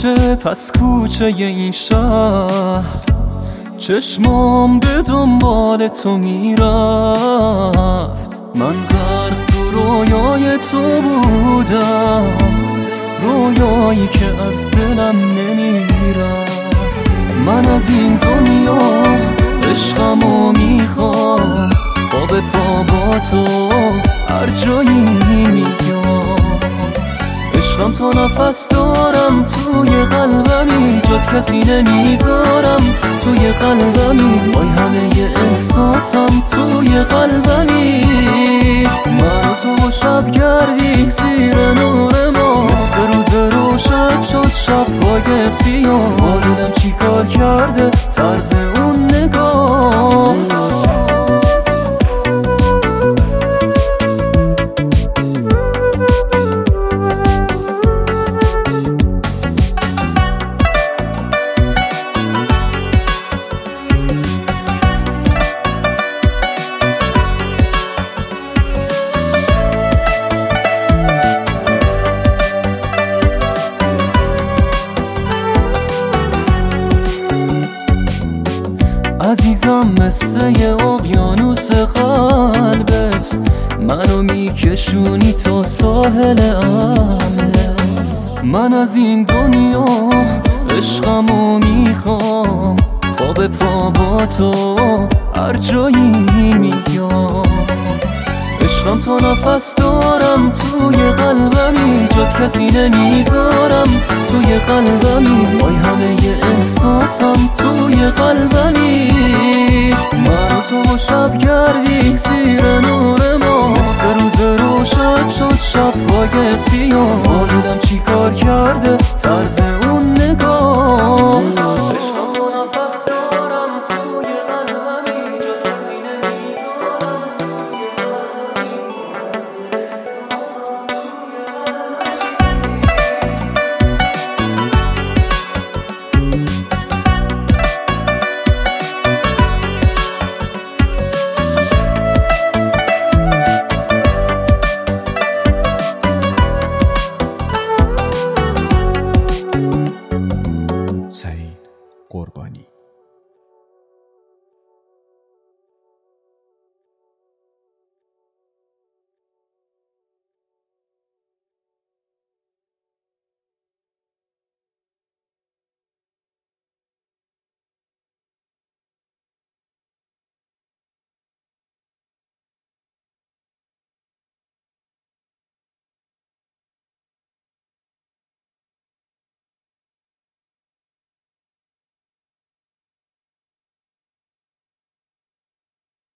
کوچه پس کوچه این شهر، چشمام به دنبال تو میرفت. من غرق تو رویای تو بودم، رویایی که از دلم نمیرفت. من از این دنیا عشقمو میخوام، پا به پا با تو هر جایی میام. عشقم تا نفس دارم، توی قلبمی جات کسی نمیذارم. توی قلبمی وای همه احساسم توی قلبمی. من و تو و شب گردی زیر نور ما، مثل روز روشن شد شب پای سیاه. با دلم چی کار کرده طرز اون نگاه. عزیزم مثل یه اقیانوس قلبت، منو میکشونی تا ساحل عقلت. من از این دنیا عشقمو میخوام، پا به پا با تو هر جایی میام. عشقم تا نفس دارم، توی قلبمی جات کسی نمیذارم. توی قلبمی وای همه احساسم توی قلبمی. من و تو و شب گردی زیر نور ما، مثل روز روشن شد شب پای سیاه. با دلم چی کار کرده طرز اون نگاه.